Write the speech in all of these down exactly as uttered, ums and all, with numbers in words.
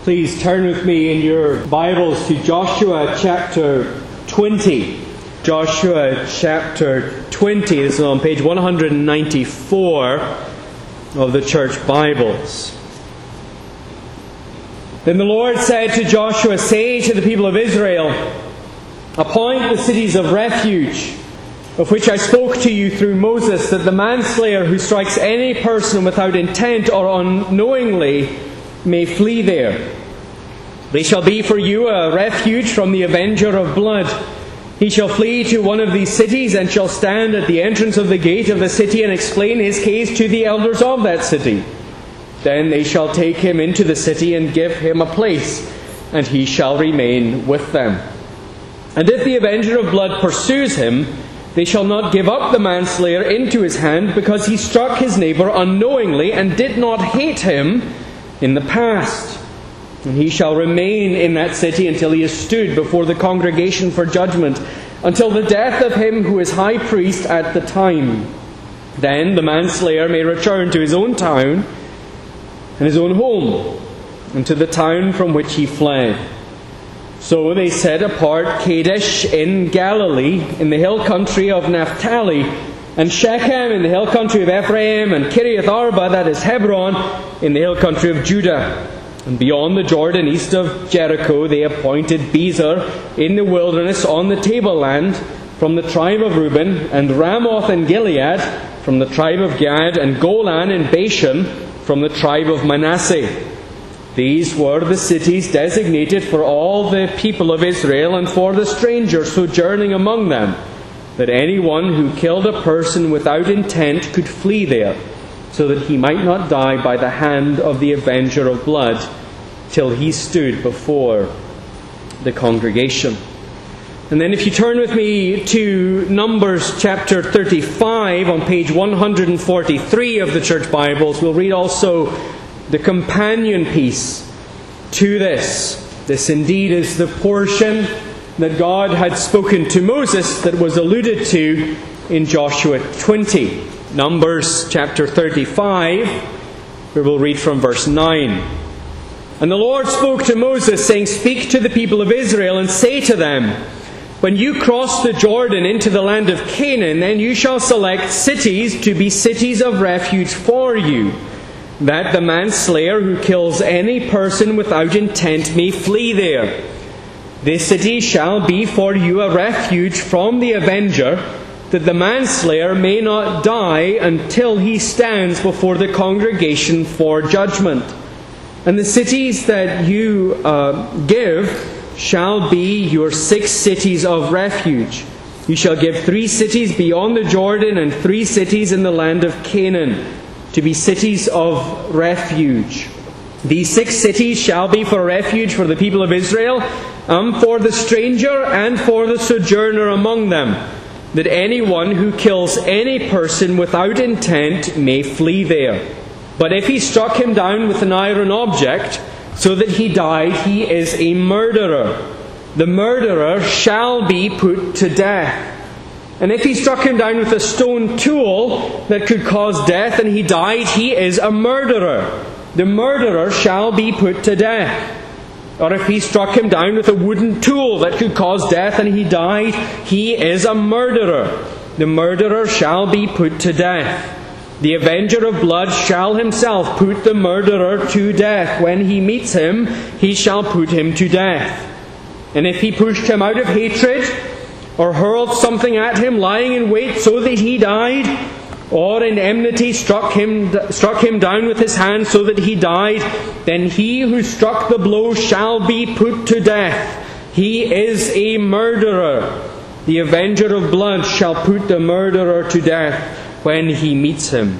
please turn with me in your Bibles to Joshua chapter twenty. Joshua chapter twenty. This is on page one hundred ninety-four of the church Bibles. Then the Lord said to Joshua, "Say to the people of Israel, appoint the cities of refuge, of which I spoke to you through Moses, that the manslayer who strikes any person without intent or unknowingly may flee there. They shall be for you a refuge from the avenger of blood. He shall flee to one of these cities and shall stand at the entrance of the gate of the city and explain his case to the elders of that city. Then they shall take him into the city and give him a place, and he shall remain with them. And if the avenger of blood pursues him, they shall not give up the manslayer into his hand, because he struck his neighbour unknowingly and did not hate him in the past. And he shall remain in that city until he is stood before the congregation for judgment, until the death of him who is high priest at the time. Then the manslayer may return to his own town and his own home, and to the town from which he fled." So they set apart Kadesh in Galilee, in the hill country of Naphtali, and Shechem in the hill country of Ephraim, and Kiriath Arba, that is Hebron, in the hill country of Judah. And beyond the Jordan, east of Jericho, they appointed Bezer in the wilderness on the tableland from the tribe of Reuben, and Ramoth in Gilead from the tribe of Gad, and Golan in Bashan from the tribe of Manasseh. These were the cities designated for all the people of Israel and for the stranger sojourning among them, that anyone who killed a person without intent could flee there, so that he might not die by the hand of the avenger of blood, till he stood before the congregation. And then if you turn with me to Numbers chapter thirty-five on page one hundred forty-three of the church Bibles, we'll read also the companion piece to this. This indeed is the portion that God had spoken to Moses that was alluded to in Joshua twenty. Numbers chapter thirty-five, where we'll read from verse nine. "And the Lord spoke to Moses, saying, Speak to the people of Israel, and say to them, When you cross the Jordan into the land of Canaan, then you shall select cities to be cities of refuge for you, that the manslayer who kills any person without intent may flee there. This city shall be for you a refuge from the avenger, that the manslayer may not die until he stands before the congregation for judgment. And the cities that you uh, give shall be your six cities of refuge. You shall give three cities beyond the Jordan and three cities in the land of Canaan to be cities of refuge. These six cities shall be for refuge for the people of Israel, and for the stranger and for the sojourner among them, that anyone who kills any person without intent may flee there. But if he struck him down with an iron object, so that he died, he is a murderer. The murderer shall be put to death. And if he struck him down with a stone tool that could cause death, and he died, he is a murderer. The murderer shall be put to death. Or if he struck him down with a wooden tool that could cause death, and he died, he is a murderer. The murderer shall be put to death. The avenger of blood shall himself put the murderer to death. When he meets him, he shall put him to death. And if he pushed him out of hatred, or hurled something at him, lying in wait so that he died, or in enmity struck him, struck him down with his hand so that he died, then he who struck the blow shall be put to death. He is a murderer. The avenger of blood shall put the murderer to death when he meets him.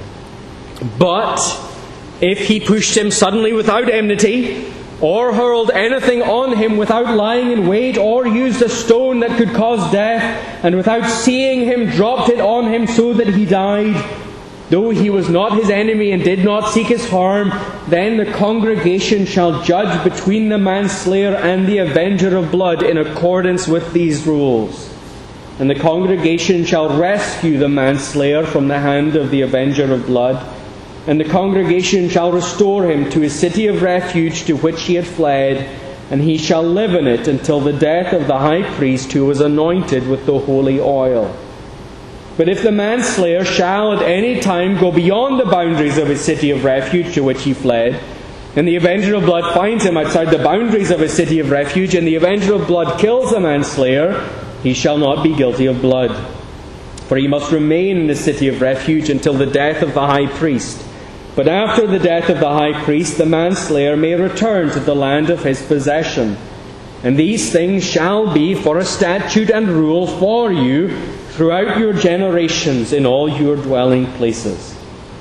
But if he pushed him suddenly without enmity, or hurled anything on him without lying in wait, or used a stone that could cause death, and without seeing him dropped it on him so that he died, though he was not his enemy and did not seek his harm, then the congregation shall judge between the manslayer and the avenger of blood in accordance with these rules. And the congregation shall rescue the manslayer from the hand of the avenger of blood, And the congregation shall restore him to his city of refuge to which he had fled, and he shall live in it until the death of the high priest who was anointed with the holy oil. But if the manslayer shall at any time go beyond the boundaries of his city of refuge to which he fled, and the avenger of blood finds him outside the boundaries of his city of refuge, and the avenger of blood kills the manslayer, he shall not be guilty of blood. For he must remain in the city of refuge until the death of the high priest. But after the death of the high priest, the manslayer may return to the land of his possession. And these things shall be for a statute and rule for you throughout your generations in all your dwelling places.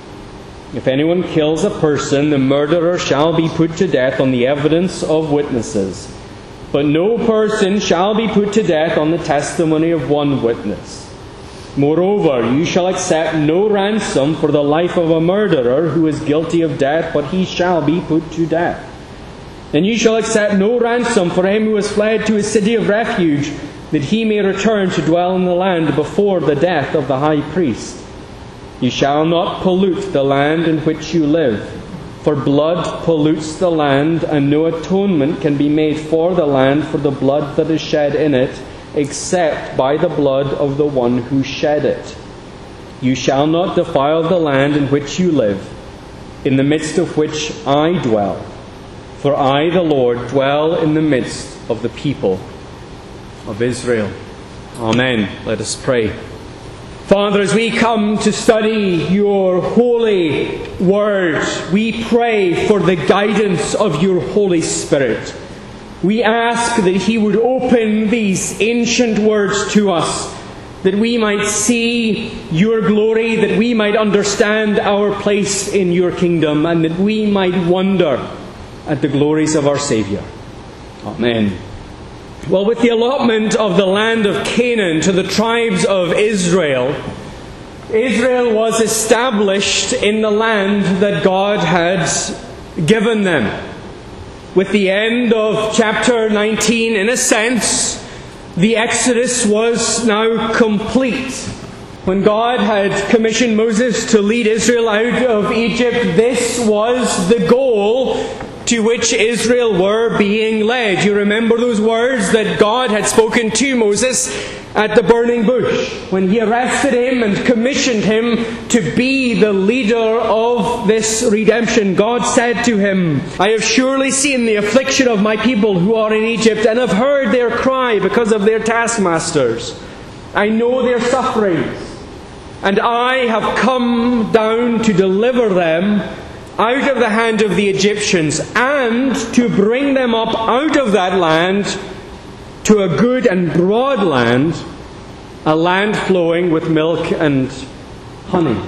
If anyone kills a person, the murderer shall be put to death on the evidence of witnesses. But no person shall be put to death on the testimony of one witness. Moreover, you shall accept no ransom for the life of a murderer who is guilty of death, but he shall be put to death. And you shall accept no ransom for him who has fled to his city of refuge, that he may return to dwell in the land before the death of the high priest. You shall not pollute the land in which you live, for blood pollutes the land, and no atonement can be made for the land for the blood that is shed in it, except by the blood of the one who shed it. You shall not defile the land in which you live, in the midst of which I dwell. For I, the Lord, dwell in the midst of the people of Israel. Amen. Let us pray. Father, as we come to study your holy word, we pray for the guidance of your Holy Spirit. We ask that he would open these ancient words to us, that we might see your glory, that we might understand our place in your kingdom, and that we might wonder at the glories of our Saviour. Amen. Well, with the allotment of the land of Canaan to the tribes of Israel, Israel was established in the land that God had given them. With the end of chapter nineteen, in a sense, the Exodus was now complete. When God had commissioned Moses to lead Israel out of Egypt, this was the goal to which Israel were being led. You remember those words that God had spoken to Moses at the burning bush, when he arrested him and commissioned him to be the leader of this redemption. God said to him, I have surely seen the affliction of my people who are in Egypt, and have heard their cry because of their taskmasters. I know their sufferings, and I have come down to deliver them out of the hand of the Egyptians, and to bring them up out of that land to a good and broad land, a land flowing with milk and honey.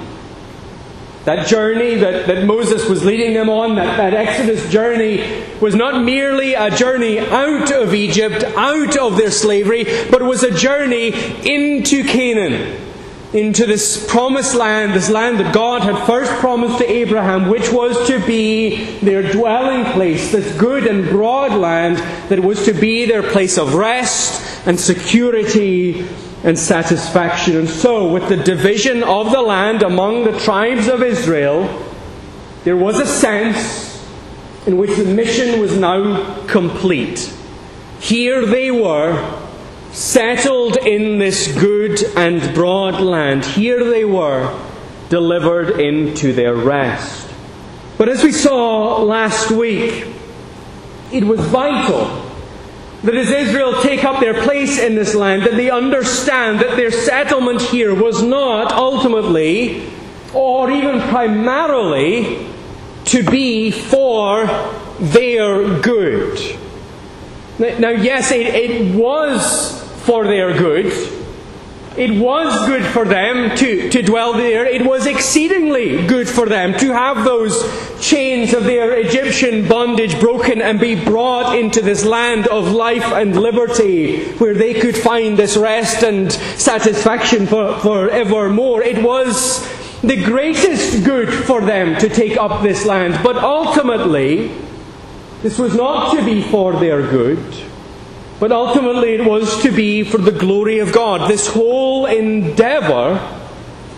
That journey that, that Moses was leading them on, that, that Exodus journey, was not merely a journey out of Egypt, out of their slavery, but was a journey into Canaan, into this promised land, this land that God had first promised to Abraham, which was to be their dwelling place, this good and broad land that was to be their place of rest and security and satisfaction. And so, with the division of the land among the tribes of Israel, there was a sense in which the mission was now complete. Here they were, settled in this good and broad land. Here they were, delivered into their rest. But as we saw last week, it was vital that as Israel take up their place in this land, that they understand that their settlement here was not ultimately, or even primarily, to be for their good. Now, yes, it, it was for their good. It was good for them to, to dwell there. It was exceedingly good for them to have those chains of their Egyptian bondage broken and be brought into this land of life and liberty, where they could find this rest and satisfaction for, for evermore. It was the greatest good for them to take up this land. But ultimately, this was not to be for their good, but ultimately it was to be for the glory of God. This whole endeavour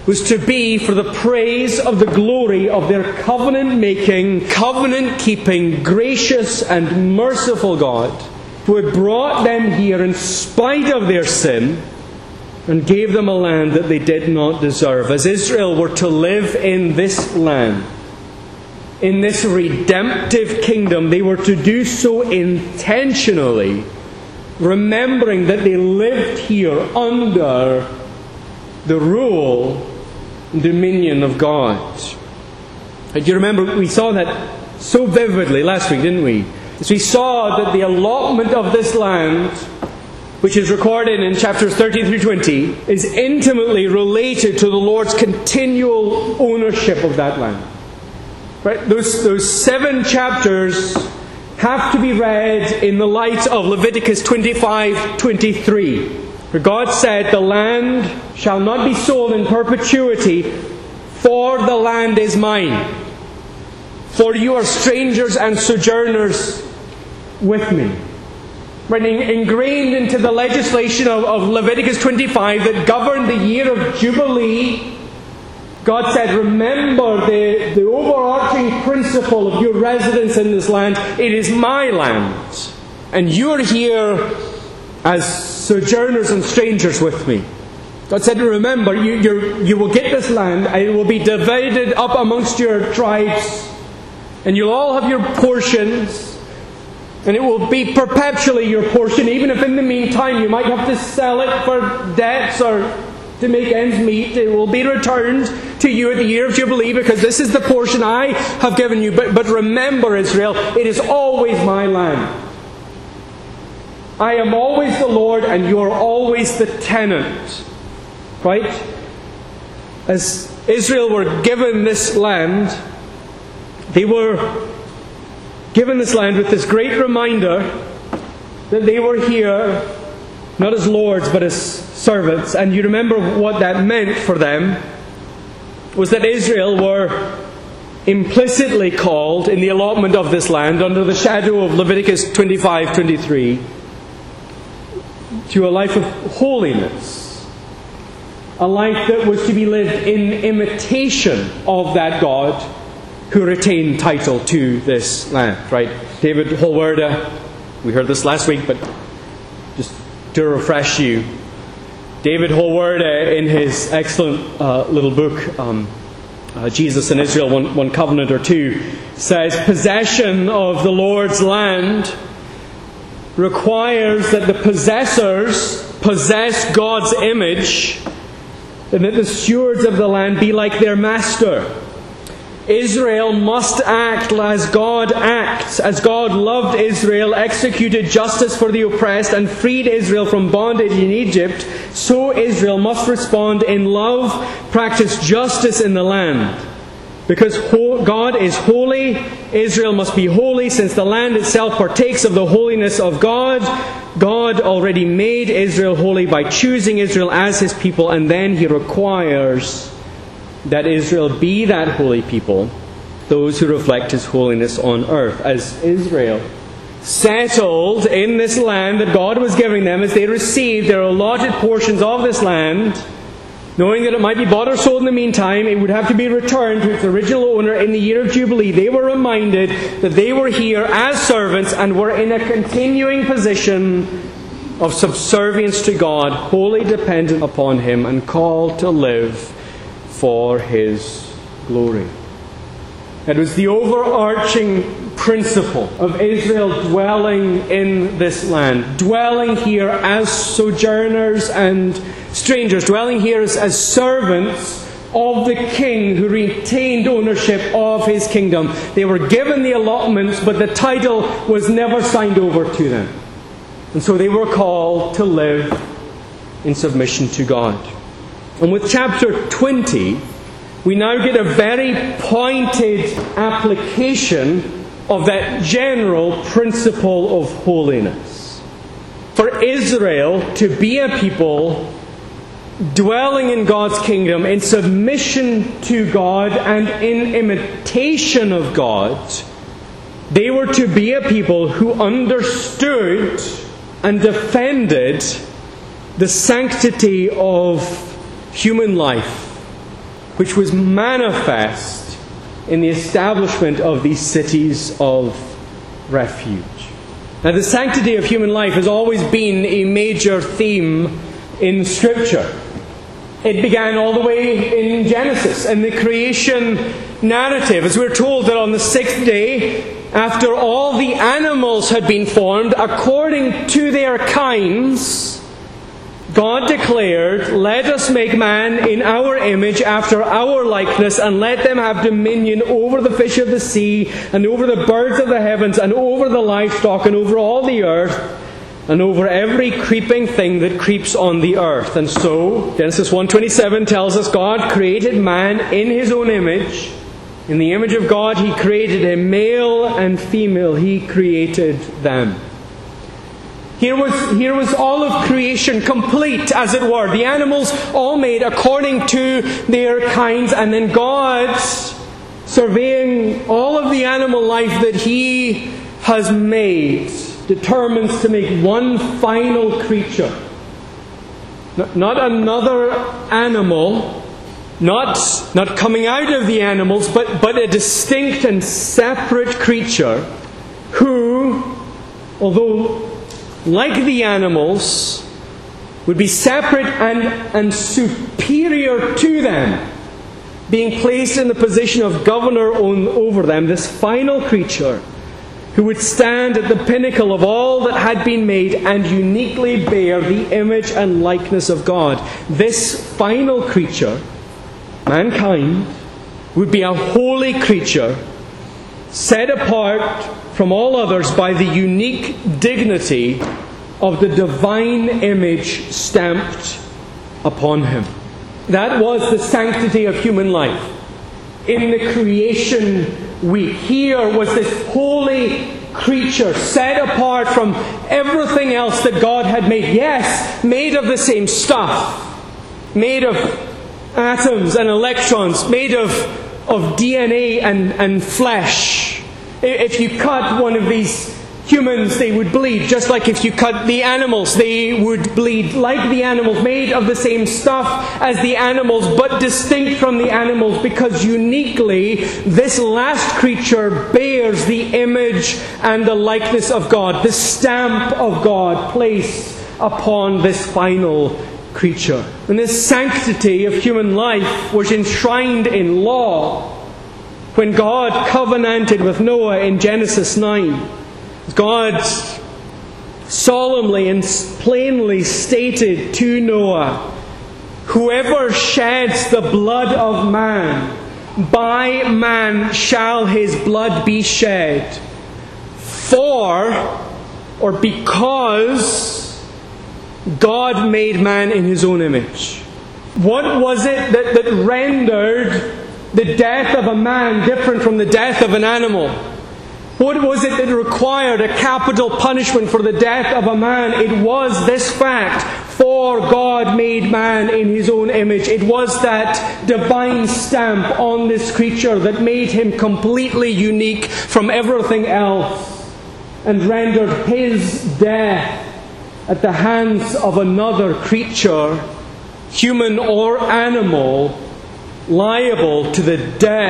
was to be for the praise of the glory of their covenant-making, covenant-keeping, gracious and merciful God, who had brought them here in spite of their sin and gave them a land that they did not deserve. As Israel were to live in this land, in this redemptive kingdom, they were to do so intentionally, remembering that they lived here under the rule and dominion of God. Do you remember, we saw that so vividly last week, didn't we? As we saw that the allotment of this land, which is recorded in chapters thirteen through twenty, is intimately related to the Lord's continual ownership of that land. Right? Those, those seven chapters have to be read in the light of Leviticus twenty-five twenty-three, where God said, "The land shall not be sold in perpetuity, for the land is mine. For you are strangers and sojourners with me." Right, ingrained into the legislation of, of Leviticus twenty-five that governed the year of Jubilee, God said, remember the, the overarching principle of your residence in this land. It is my land. And you are here as sojourners and strangers with me. God said, remember, you, you're, you will get this land, and it will be divided up amongst your tribes, and you'll all have your portions, and it will be perpetually your portion, even if in the meantime you might have to sell it for debts or to make ends meet. It will be returned to you at the year of Jubilee, because this is the portion I have given you. But, but remember, Israel, it is always my land. I am always the Lord, and you are always the tenant. Right? As Israel were given this land, they were given this land with this great reminder that they were here not as lords but as servants. And you remember what that meant for them was that Israel were implicitly called in the allotment of this land under the shadow of Leviticus twenty-five twenty-three to a life of holiness, a life that was to be lived in imitation of that God who retained title to this land. Right? David Holwerda, we heard this last week, but just to refresh you, David Holwerda, in his excellent uh, little book, um, uh, Jesus and Israel, one, one Covenant or Two, says possession of the Lord's land requires that the possessors possess God's image, and that the stewards of the land be like their master. Israel must act as God acts. As God loved Israel, executed justice for the oppressed, and freed Israel from bondage in Egypt, so Israel must respond in love, practice justice in the land. Because God is holy, Israel must be holy, since the land itself partakes of the holiness of God. God already made Israel holy by choosing Israel as His people, and then He requires that Israel be that holy people, those who reflect His holiness on earth. As Israel settled in this land that God was giving them, as they received their allotted portions of this land, knowing that it might be bought or sold in the meantime, it would have to be returned to its original owner in the year of Jubilee, they were reminded that they were here as servants and were in a continuing position of subservience to God, wholly dependent upon Him, and called to live for His glory. It was the overarching principle of Israel dwelling in this land, dwelling here as sojourners and strangers, dwelling here as, as servants of the King who retained ownership of His kingdom. They were given the allotments, but the title was never signed over to them. And so they were called to live in submission to God. And with chapter twenty, we now get a very pointed application of that general principle of holiness. For Israel to be a people dwelling in God's kingdom in submission to God and in imitation of God, they were to be a people who understood and defended the sanctity of human life which was manifest in the establishment of these cities of refuge. Now, the sanctity of human life has always been a major theme in Scripture. It began all the way in Genesis, in the creation narrative, as we're told that on the sixth day, after all the animals had been formed according to their kinds, God declared, "Let us make man in our image, after our likeness, and let them have dominion over the fish of the sea, and over the birds of the heavens, and over the livestock, and over all the earth, and over every creeping thing that creeps on the earth." And so, Genesis one twenty-seven tells us God created man in His own image. In the image of God He created him, male and female He created them. Here was, here was all of creation complete, as it were. The animals all made according to their kinds, and then God, surveying all of the animal life that He has made, determines to make one final creature. Not another animal, not, not coming out of the animals, but, but a distinct and separate creature who, although like the animals, would be separate and, and superior to them, being placed in the position of governor on, over them, this final creature who would stand at the pinnacle of all that had been made and uniquely bear the image and likeness of God. This final creature, mankind, would be a holy creature, set apart from all others by the unique dignity of the divine image stamped upon him. That was the sanctity of human life. In the creation week, here was this holy creature set apart from everything else that God had made. Yes, made of the same stuff, made of atoms and electrons, made of, of D N A and, and flesh. If you cut one of these humans, they would bleed, just like if you cut the animals, they would bleed like the animals, made of the same stuff as the animals, but distinct from the animals, because uniquely this last creature bears the image and the likeness of God, the stamp of God placed upon this final creature. And this sanctity of human life was enshrined in law when God covenanted with Noah in Genesis nine. God solemnly and plainly stated to Noah, "Whoever sheds the blood of man, by man shall his blood be shed, for," or because, "God made man in His own image." What was it that, that rendered the death of a man different from the death of an animal? What was it that required a capital punishment for the death of a man? It was this fact: for God made man in His own image. It was that divine stamp on this creature that made him completely unique from everything else, and rendered his death at the hands of another creature, human or animal, liable to the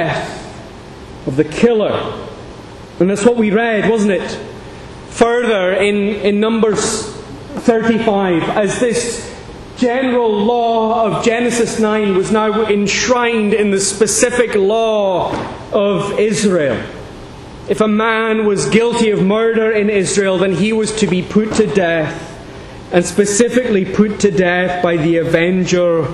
death of the killer. And that's what we read, wasn't it? Further in, in Numbers thirty-five, as this general law of Genesis nine was now enshrined in the specific law of Israel. If a man was guilty of murder in Israel, then he was to be put to death, and specifically put to death by the avenger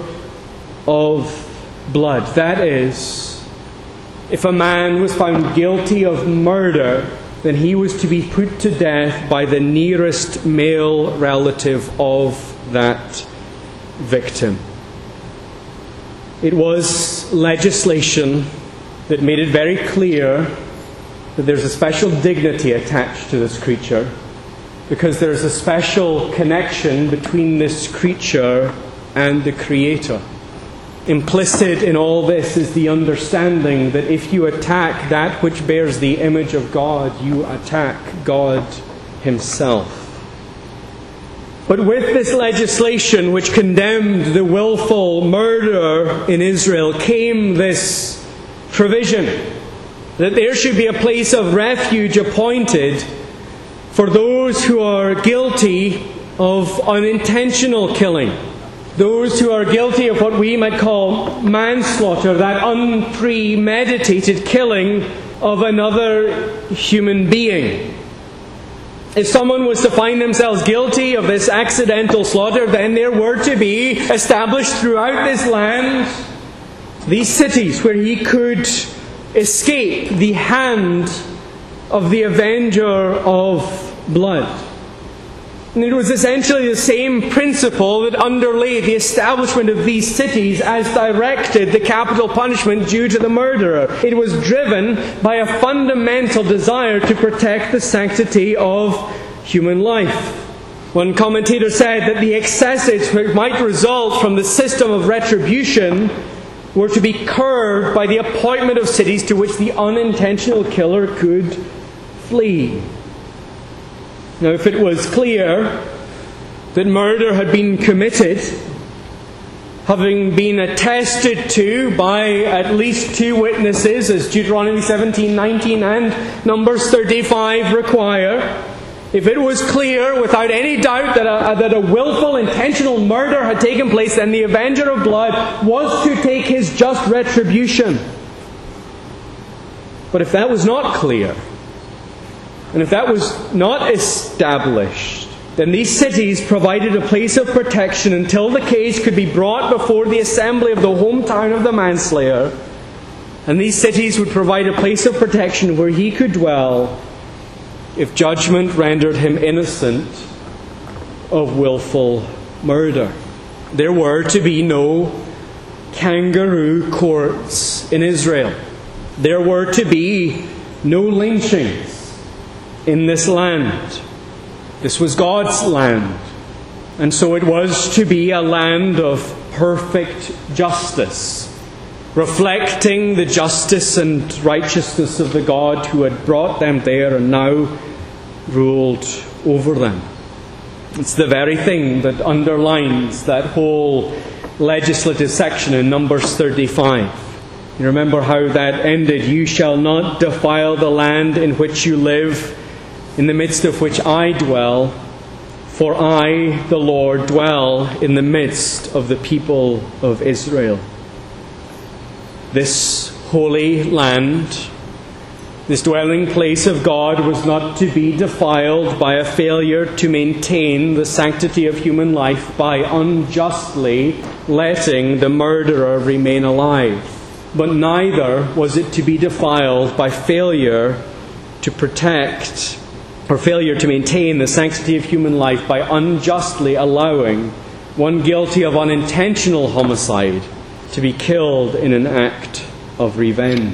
of blood. That is, if a man was found guilty of murder, then he was to be put to death by the nearest male relative of that victim. It was legislation that made it very clear that there's a special dignity attached to this creature, because there's a special connection between this creature and the Creator. Implicit in all this is the understanding that if you attack that which bears the image of God, you attack God Himself. But with this legislation which condemned the willful murder in Israel came this provision that there should be a place of refuge appointed for those who are guilty of unintentional killing, those who are guilty of what we might call manslaughter, that unpremeditated killing of another human being. If someone was to find themselves guilty of this accidental slaughter, then there were to be established throughout this land these cities where he could escape the hand of the avenger of blood. And it was essentially the same principle that underlay the establishment of these cities as directed the capital punishment due to the murderer. It was driven by a fundamental desire to protect the sanctity of human life. One commentator said that the excesses which might result from the system of retribution were to be curbed by the appointment of cities to which the unintentional killer could flee. Now, if it was clear that murder had been committed, having been attested to by at least two witnesses, as Deuteronomy seventeen nineteen and Numbers thirty-five require, if it was clear without any doubt that a, that a willful, intentional murder had taken place, then the avenger of blood was to take his just retribution. But if that was not clear, and if that was not established, then these cities provided a place of protection until the case could be brought before the assembly of the hometown of the manslayer. And these cities would provide a place of protection where he could dwell if judgment rendered him innocent of willful murder. There were to be no kangaroo courts in Israel. There were to be no lynchings in this land. This was God's land. And so it was to be a land of perfect justice, reflecting the justice and righteousness of the God who had brought them there and now ruled over them. It's the very thing that underlines that whole legislative section in Numbers thirty-five. You remember how that ended. You shall not defile the land in which you live, in the midst of which I dwell, for I, the Lord, dwell in the midst of the people of Israel. This holy land, this dwelling place of God, was not to be defiled by a failure to maintain the sanctity of human life by unjustly letting the murderer remain alive. But neither was it to be defiled by failure to protect or failure to maintain the sanctity of human life by unjustly allowing one guilty of unintentional homicide to be killed in an act of revenge.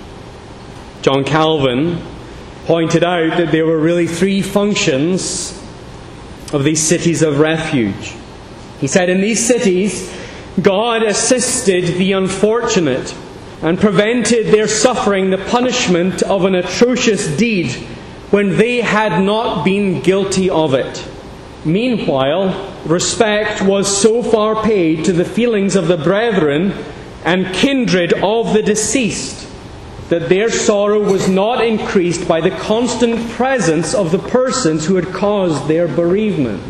John Calvin pointed out that there were really three functions of these cities of refuge. He said, in these cities, God assisted the unfortunate and prevented their suffering the punishment of an atrocious deed when they had not been guilty of it. Meanwhile, respect was so far paid to the feelings of the brethren and kindred of the deceased that their sorrow was not increased by the constant presence of the persons who had caused their bereavement.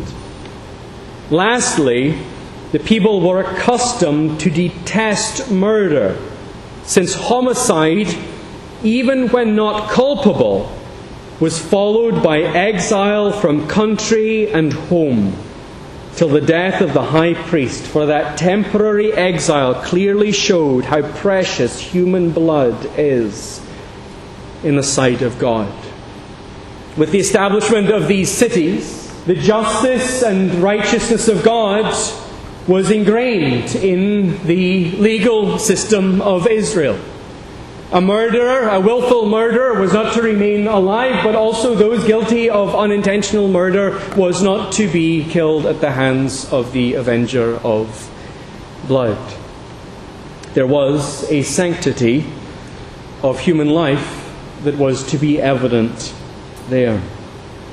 Lastly, the people were accustomed to detest murder, since homicide, even when not culpable, was followed by exile from country and home till the death of the high priest, for that temporary exile clearly showed how precious human blood is in the sight of God. With the establishment of these cities, the justice and righteousness of God was ingrained in the legal system of Israel. A murderer, a willful murderer, was not to remain alive, but also those guilty of unintentional murder was not to be killed at the hands of the avenger of blood. There was a sanctity of human life that was to be evident there.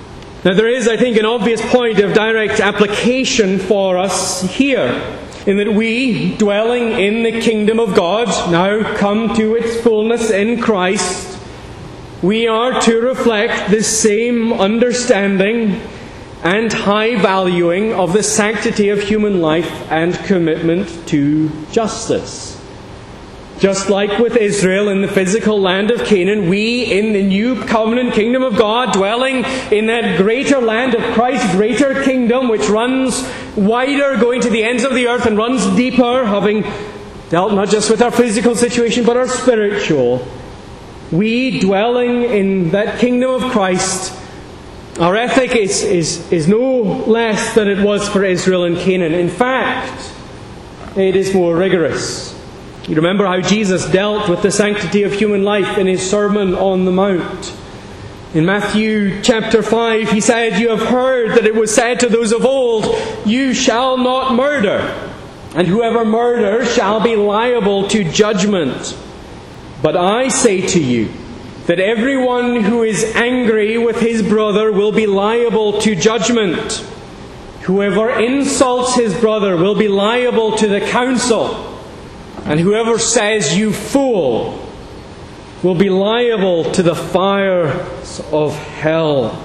Now there is, I think, an obvious point of direct application for us here, in that we, dwelling in the kingdom of God, now come to its fullness in Christ, we are to reflect this same understanding and high valuing of the sanctity of human life and commitment to justice. Just like with Israel in the physical land of Canaan, we in the new covenant kingdom of God, dwelling in that greater land of Christ's greater kingdom, which runs wider, going to the ends of the earth, and runs deeper, having dealt not just with our physical situation, but our spiritual. We, dwelling in that kingdom of Christ, our ethic is, is, is no less than it was for Israel and Canaan. In fact, it is more rigorous. You remember how Jesus dealt with the sanctity of human life in his Sermon on the Mount. In Matthew chapter five, he said, "You have heard that it was said to those of old, 'You shall not murder, and whoever murders shall be liable to judgment.' But I say to you, that everyone who is angry with his brother will be liable to judgment. Whoever insults his brother will be liable to the council. And whoever says, 'You fool,' will be liable to the fires of hell."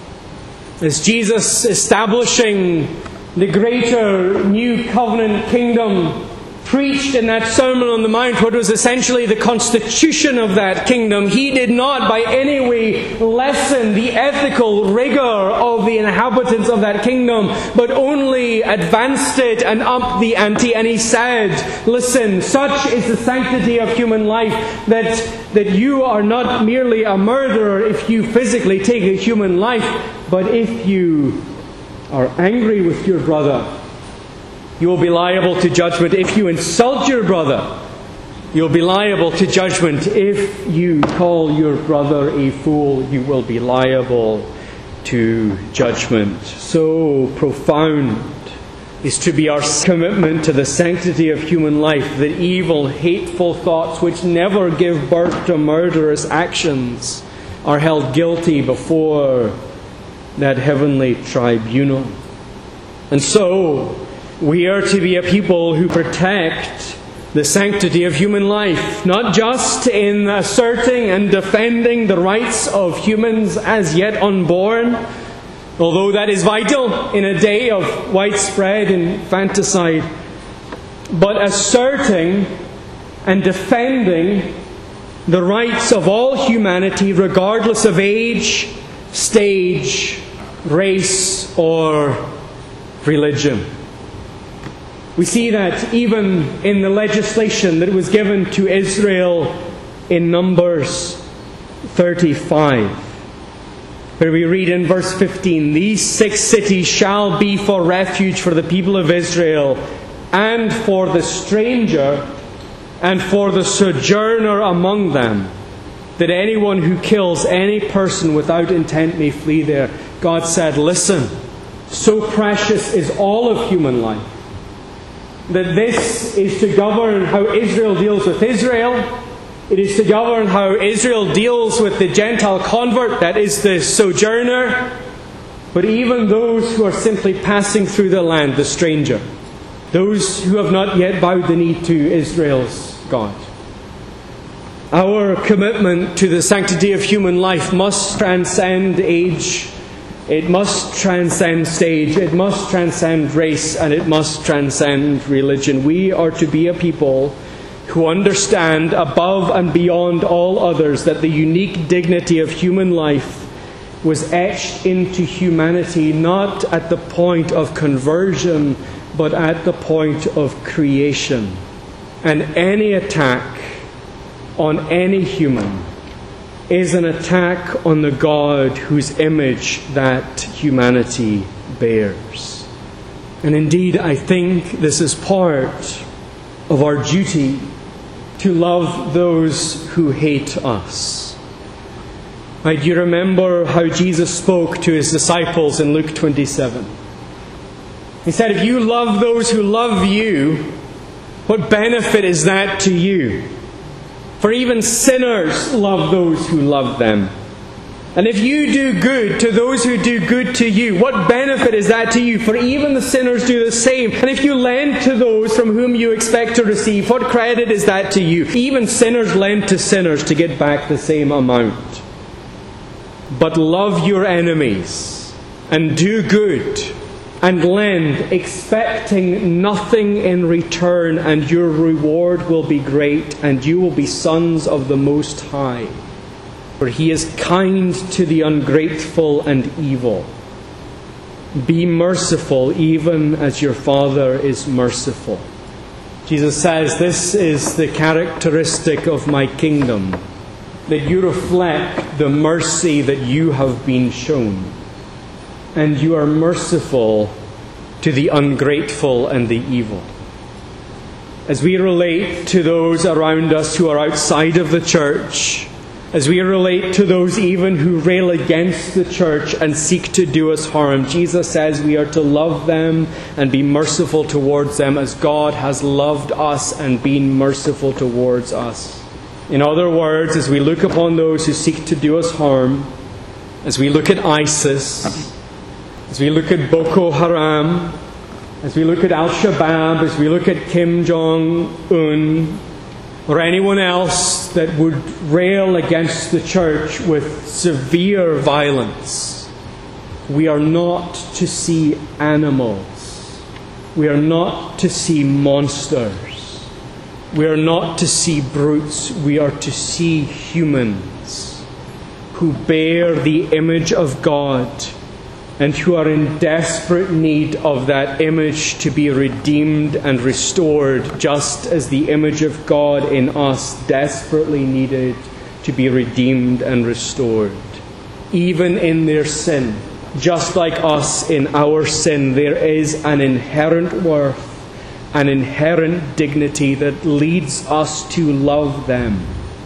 As Jesus establishing the greater new covenant kingdom preached in that Sermon on the Mount what was essentially the constitution of that kingdom, he did not by any way lessen the ethical rigor of the inhabitants of that kingdom, but only advanced it and upped the ante. And he said, "Listen, such is the sanctity of human life that, that you are not merely a murderer if you physically take a human life, but if you are angry with your brother, you will be liable to judgment. If you insult your brother, you'll be liable to judgment. If you call your brother a fool, you will be liable to judgment." So profound is to be our commitment to the sanctity of human life, that evil, hateful thoughts which never give birth to murderous actions are held guilty before that heavenly tribunal. And so we are to be a people who protect the sanctity of human life, not just in asserting and defending the rights of humans as yet unborn, although that is vital in a day of widespread infanticide, but asserting and defending the rights of all humanity, regardless of age, stage, race, or religion. We see that even in the legislation that was given to Israel in Numbers thirty-five, where we read in verse fifteen, "These six cities shall be for refuge for the people of Israel, and for the stranger, and for the sojourner among them, that anyone who kills any person without intent may flee there." God said, "Listen, so precious is all of human life, that this is to govern how Israel deals with Israel. It is to govern how Israel deals with the Gentile convert, that is the sojourner, but even those who are simply passing through the land, the stranger, those who have not yet bowed the knee to Israel's God. Our commitment to the sanctity of human life must transcend age. It must transcend stage, it must transcend race, and it must transcend religion. We are to be a people who understand above and beyond all others that the unique dignity of human life was etched into humanity not at the point of conversion, but at the point of creation. And any attack on any human is an attack on the God whose image that humanity bears. And indeed, I think this is part of our duty to love those who hate us. Right, you remember how Jesus spoke to his disciples in Luke twenty-seven. He said, "If you love those who love you, what benefit is that to you? For even sinners love those who love them. And if you do good to those who do good to you, what benefit is that to you? For even the sinners do the same. And if you lend to those from whom you expect to receive, what credit is that to you? Even sinners lend to sinners to get back the same amount. But love your enemies, and do good, and lend, expecting nothing in return, and your reward will be great, and you will be sons of the Most High. For He is kind to the ungrateful and evil. Be merciful, even as your Father is merciful. Jesus says, this is the characteristic of my kingdom, that you reflect the mercy that you have been shown. And you are merciful to the ungrateful and the evil. As we relate to those around us who are outside of the church, as we relate to those even who rail against the church and seek to do us harm, Jesus says we are to love them and be merciful towards them as God has loved us and been merciful towards us. In other words, as we look upon those who seek to do us harm, as we look at ISIS, as we look at Boko Haram, as we look at Al-Shabaab, as we look at Kim Jong-un, or anyone else that would rail against the church with severe violence, we are not to see animals. We are not to see monsters. We are not to see brutes. We are to see humans who bear the image of God and who are in desperate need of that image to be redeemed and restored, just as the image of God in us desperately needed to be redeemed and restored. Even in their sin, just like us in our sin, there is an inherent worth, an inherent dignity that leads us to love them.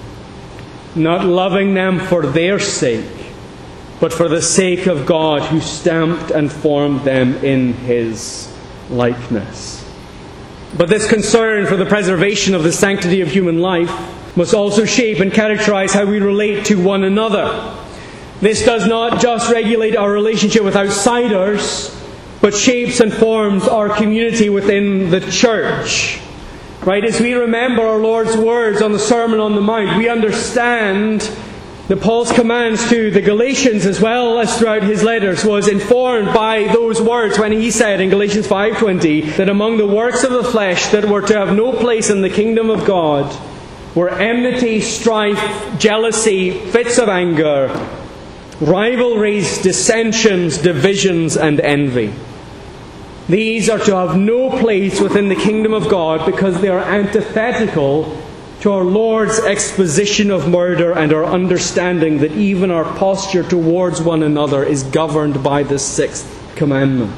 Not loving them for their sake, but for the sake of God who stamped and formed them in His likeness. But this concern for the preservation of the sanctity of human life must also shape and characterize how we relate to one another. This does not just regulate our relationship with outsiders, but shapes and forms our community within the church. Right? As we remember our Lord's words on the Sermon on the Mount, we understand that Paul's commands to the Galatians, as well as throughout his letters, was informed by those words when he said in Galatians five twenty that among the works of the flesh that were to have no place in the kingdom of God were enmity, strife, jealousy, fits of anger, rivalries, dissensions, divisions, and envy. These are to have no place within the kingdom of God because they are antithetical to our Lord's exposition of murder and our understanding that even our posture towards one another is governed by the sixth commandment.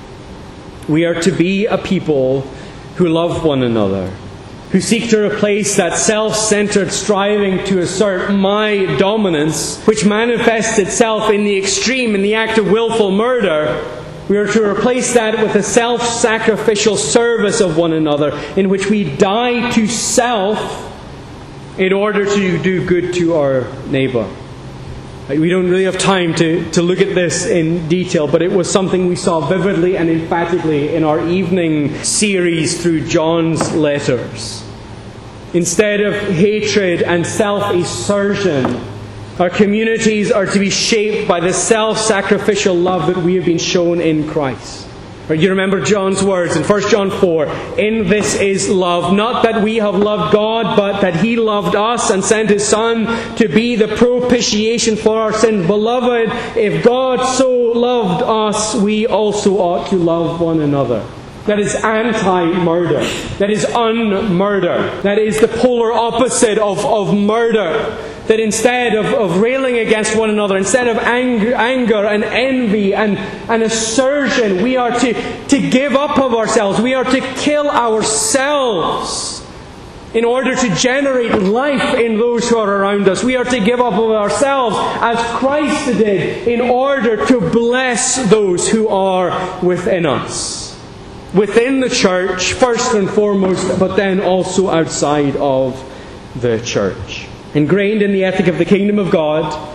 We are to be a people who love one another, who seek to replace that self-centered striving to assert my dominance, which manifests itself in the extreme, in the act of willful murder. We are to replace that with a self-sacrificial service of one another, in which we die to self in order to do good to our neighbour. We don't really have time to, to look at this in detail, but it was something we saw vividly and emphatically in our evening series through John's letters. Instead of hatred and self-assertion, our communities are to be shaped by the self-sacrificial love that we have been shown in Christ. You remember John's words in First John four, "In this is love, not that we have loved God, but that He loved us and sent His Son to be the propitiation for our sins. Beloved, if God so loved us, we also ought to love one another." That is anti-murder. That is un-murder. That is the polar opposite of, of murder. That instead of, of railing against one another, instead of anger, anger and envy and, and assertion, we are to, to give up of ourselves. We are to kill ourselves in order to generate life in those who are around us. We are to give up of ourselves as Christ did in order to bless those who are within us. Within the church, first and foremost, but then also outside of the church. Ingrained in the ethic of the kingdom of God,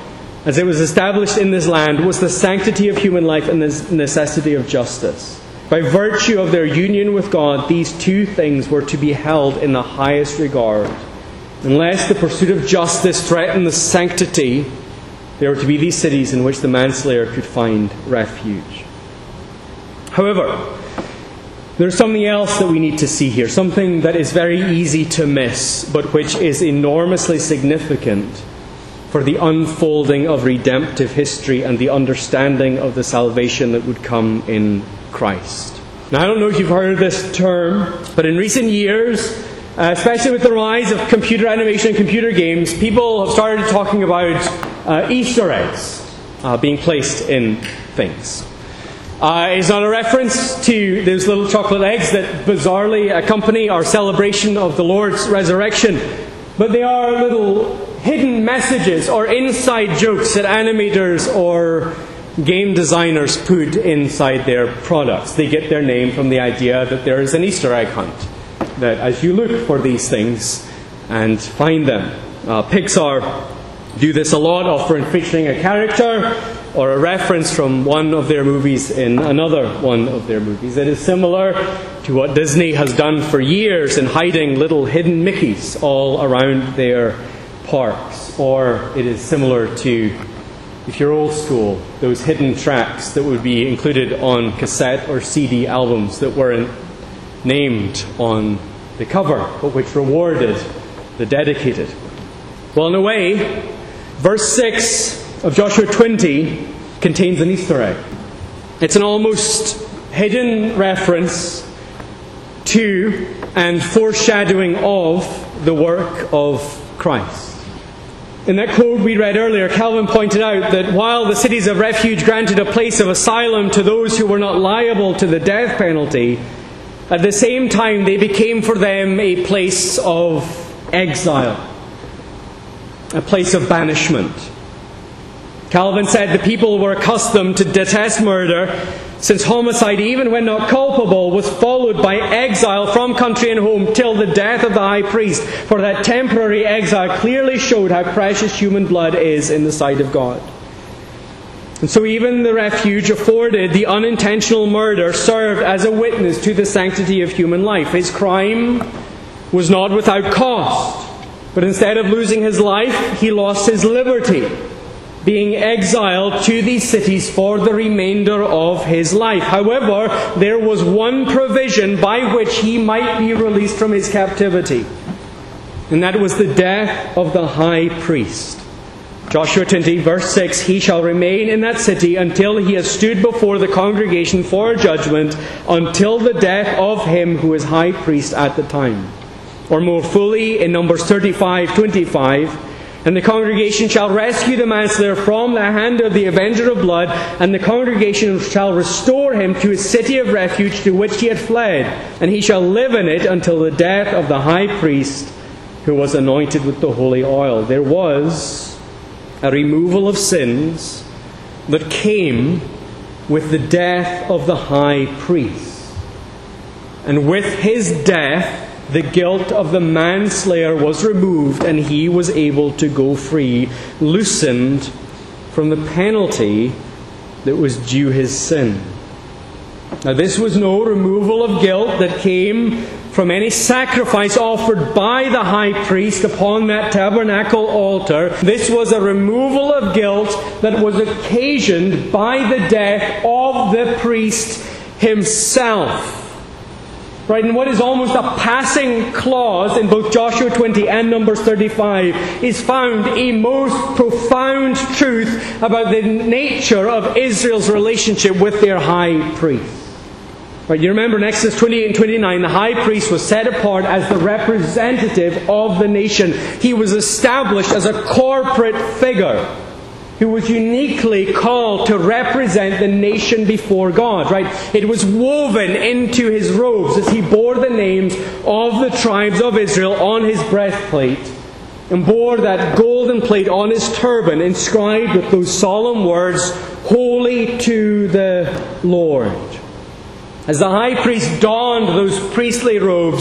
as it was established in this land, was the sanctity of human life and the necessity of justice. By virtue of their union with God, these two things were to be held in the highest regard. Unless the pursuit of justice threatened the sanctity, there were to be these cities in which the manslayer could find refuge. However, there's something else that we need to see here, something that is very easy to miss, but which is enormously significant for the unfolding of redemptive history and the understanding of the salvation that would come in Christ. Now, I don't know if you've heard of this term, but in recent years, uh, especially with the rise of computer animation and computer games, people have started talking about uh, Easter eggs uh, being placed in things. Uh, it's not a reference to those little chocolate eggs that bizarrely accompany our celebration of the Lord's resurrection, but they are little hidden messages or inside jokes that animators or game designers put inside their products. They get their name from the idea that there is an Easter egg hunt, that as you look for these things and find them. Uh, Pixar do this a lot, often featuring a character or a reference from one of their movies in another one of their movies. It is similar to what Disney has done for years in hiding little hidden Mickeys all around their parks. Or it is similar to, if you're old school, those hidden tracks that would be included on cassette or C D albums that weren't named on the cover, but which rewarded the dedicated. Well, in a way, verse six of Joshua twenty contains an Easter egg. It's an almost hidden reference to and foreshadowing of the work of Christ. In that quote we read earlier, Calvin pointed out that while the cities of refuge granted a place of asylum to those who were not liable to the death penalty, at the same time they became for them a place of exile, a place of banishment. Calvin said the people were accustomed to detest murder, since homicide, even when not culpable, was followed by exile from country and home till the death of the high priest. For that temporary exile clearly showed how precious human blood is in the sight of God. And so even the refuge afforded the unintentional murder served as a witness to the sanctity of human life. His crime was not without cost, but instead of losing his life, he lost his liberty, being exiled to these cities for the remainder of his life. However, there was one provision by which he might be released from his captivity, and that was the death of the high priest. Joshua twenty, verse six, he shall remain in that city until he has stood before the congregation for judgment, until the death of him who is high priest at the time. Or more fully, in Numbers thirty-five, twenty-five, and the congregation shall rescue the manslayer from the hand of the avenger of blood, and the congregation shall restore him to his city of refuge to which he had fled, and he shall live in it until the death of the high priest who was anointed with the holy oil. There was a removal of sins that came with the death of the high priest. And with his death, the guilt of the manslayer was removed, and he was able to go free, loosened from the penalty that was due his sin. Now, this was no removal of guilt that came from any sacrifice offered by the high priest upon that tabernacle altar. This was a removal of guilt that was occasioned by the death of the priest himself. Right, and what is almost a passing clause in both Joshua twenty and Numbers thirty-five is found a most profound truth about the nature of Israel's relationship with their high priest. Right, you remember in Exodus twenty-eight and twenty-nine, the high priest was set apart as the representative of the nation. He was established as a corporate figure who was uniquely called to represent the nation before God, right? It was woven into his robes as he bore the names of the tribes of Israel on his breastplate and bore that golden plate on his turban inscribed with those solemn words, "Holy to the Lord." As the high priest donned those priestly robes,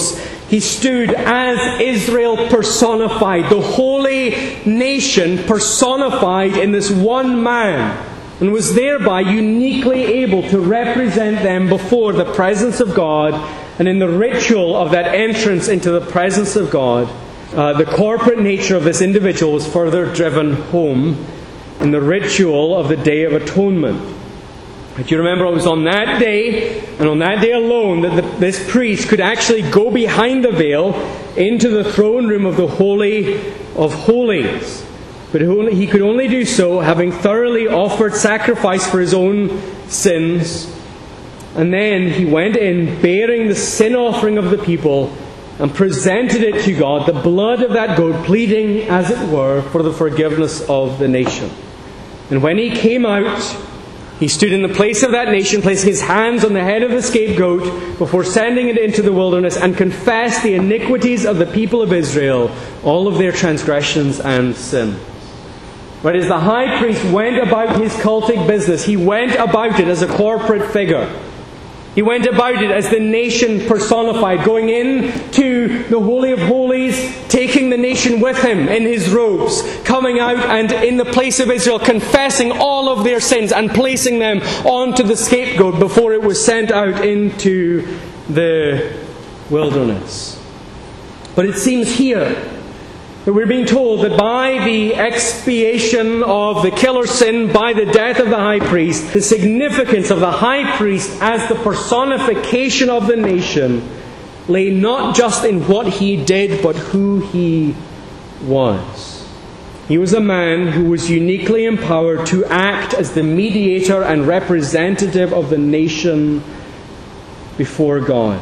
He stood as Israel personified, the holy nation personified in this one man, and was thereby uniquely able to represent them before the presence of God. And in the ritual of that entrance into the presence of God, uh, the corporate nature of this individual was further driven home in the ritual of the Day of Atonement. Do you remember it was on that day, and on that day alone, that the, this priest could actually go behind the veil into the throne room of the Holy of Holies. But he could only do so having thoroughly offered sacrifice for his own sins. And then he went in bearing the sin offering of the people and presented it to God, the blood of that goat, pleading, as it were, for the forgiveness of the nation. And when he came out, he stood in the place of that nation, placing his hands on the head of the scapegoat before sending it into the wilderness, and confessed the iniquities of the people of Israel, all of their transgressions and sin. But as the high priest went about his cultic business, he went about it as a corporate figure. He went about it as the nation personified, going into the Holy of Holies, taking the nation with him in his robes, coming out and in the place of Israel, confessing all of their sins and placing them onto the scapegoat before it was sent out into the wilderness. But it seems here that we're being told that by the expiation of the killer's sin, by the death of the high priest, the significance of the high priest as the personification of the nation lay not just in what he did, but who he was. He was a man who was uniquely empowered to act as the mediator and representative of the nation before God.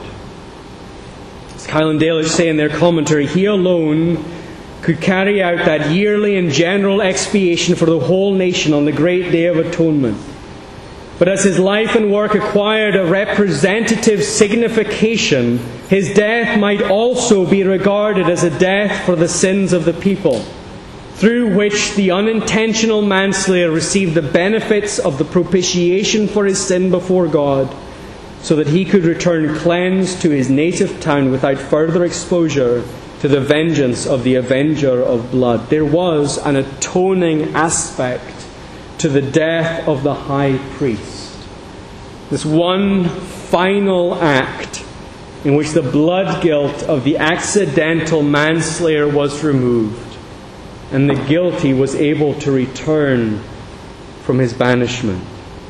As Kyle and Dalish say in their commentary, he alone could carry out that yearly and general expiation for the whole nation on the great Day of Atonement. But as his life and work acquired a representative signification, his death might also be regarded as a death for the sins of the people, through which the unintentional manslayer received the benefits of the propitiation for his sin before God, so that he could return cleansed to his native town without further exposure to the vengeance of the avenger of blood. There was an atoning aspect to the death of the high priest. This one final act in which the blood guilt of the accidental manslayer was removed, and the guilty was able to return from his banishment.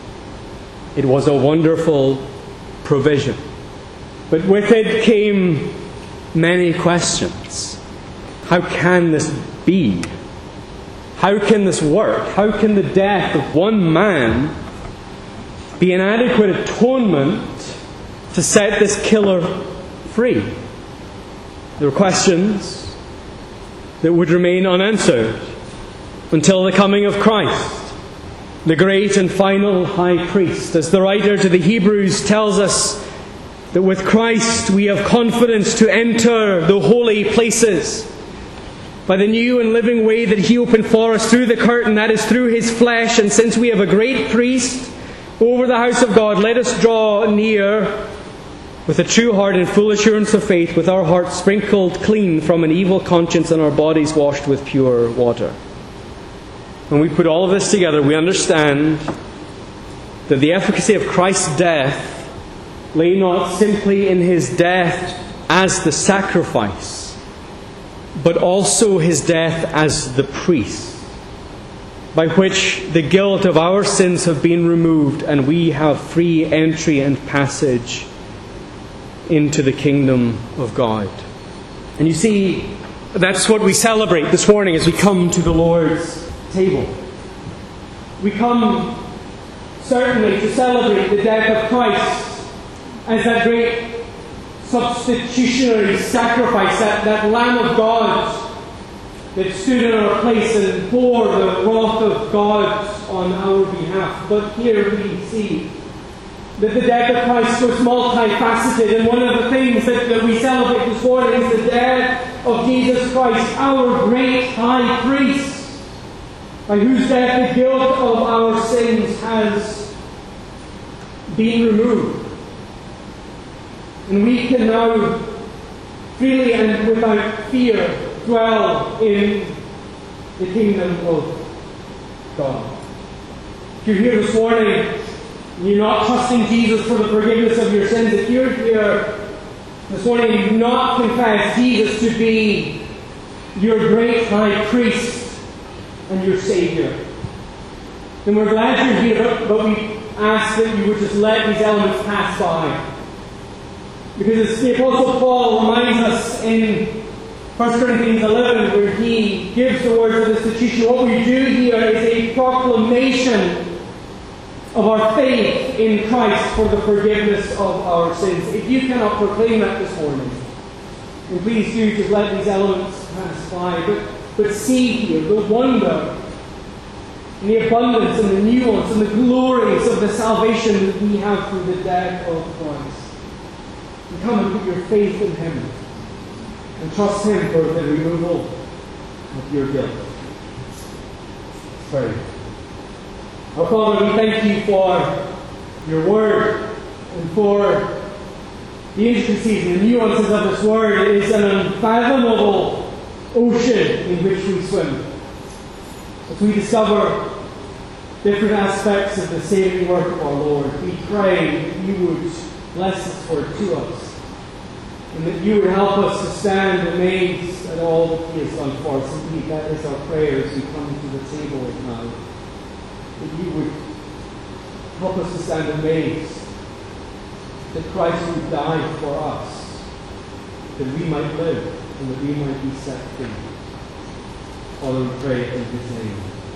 It was a wonderful provision. But with it came many questions. How can this be? How can this work? How can the death of one man be an adequate atonement to set this killer free? There were questions that would remain unanswered until the coming of Christ, the great and final high priest. As the writer to the Hebrews tells us, that with Christ we have confidence to enter the holy places by the new and living way that He opened for us through the curtain, that is through His flesh. And since we have a great priest over the house of God, let us draw near with a true heart and full assurance of faith, with our hearts sprinkled clean from an evil conscience and our bodies washed with pure water. When we put all of this together, we understand that the efficacy of Christ's death lay not simply in His death as the sacrifice, but also His death as the priest, by which the guilt of our sins have been removed and we have free entry and passage into the kingdom of God. And you see, that's what we celebrate this morning as we come to the Lord's table. We come certainly to celebrate the death of Christ as that great substitutionary sacrifice, that, that Lamb of God that stood in our place and bore the wrath of God on our behalf. But here we see that the death of Christ was multifaceted, and one of the things that, that we celebrate this morning is the death of Jesus Christ, our great high priest, by whose death the guilt of our sins has been removed. And we can now freely and without fear dwell in the kingdom of God. If you're here this morning and you're not trusting Jesus for the forgiveness of your sins, if you're here this morning and you've not confessed Jesus to be your great high priest and your Saviour, then we're glad you're here, but, but we ask that you would just let these elements pass by. Because as the Apostle Paul reminds us in First Corinthians eleven, where he gives the words of institution, what we do here is a proclamation of our faith in Christ for the forgiveness of our sins. If you cannot proclaim that this morning, then please do just let these elements pass by. But, but see here the wonder and the abundance and the nuance and the glories of the salvation that we have through the death of Christ. And come and put your faith in Him and trust Him for the removal of your guilt. Let's pray. Our Father, we thank you for your word and for the intricacies and the nuances of this word. It is an unfathomable ocean in which we swim. As we discover different aspects of the saving work of our Lord, we pray that you would bless this word to us, and that you would help us to stand amazed at all that He has done for us. Indeed, that is our prayer as we come to the table now. That you would help us to stand amazed that Christ would die for us, that we might live and that we might be set free. Father, we pray in His name.